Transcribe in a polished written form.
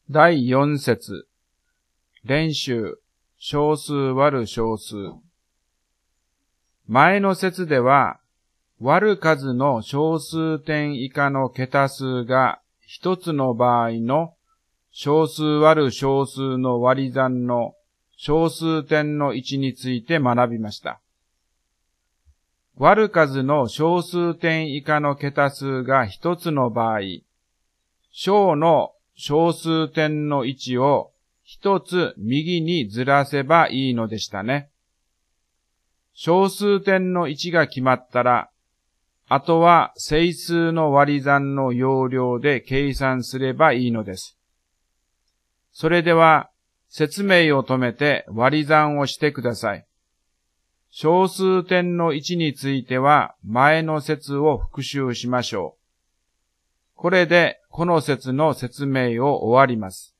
第4節。練習。小数割る小数。前の節では、割る数の小数点以下の桁数が一つの場合の小数割る小数の割り算の小数点の位置について学びました。割る数の小数点以下の桁数が一つの場合、小の小数点の位置を一つ右にずらせばいいのでしたね。小数点の位置が決まったら、あとは整数の割り算の要領で計算すればいいのです。それでは、説明を止めて割り算をしてください。小数点の位置については前の節を復習しましょう。これでこの節の説明を終わります。